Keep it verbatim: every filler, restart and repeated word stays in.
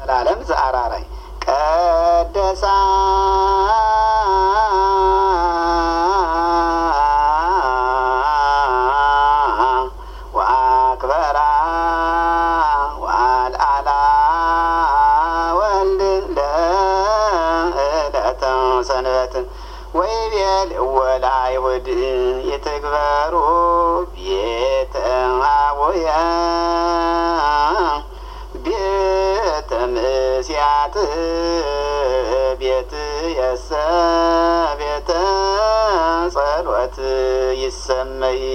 ለዓለም ዘአራራይ ቀደሳ ወአክበራ ወአልዓላ ወልድ ለዕለተ ሰንበት ወይቤል ወላይሁድ ይትግበሩ ቤተ አቡየ ቤተ ምስያት ቤት የሰ ቤተ ጸሎት ይሰመይ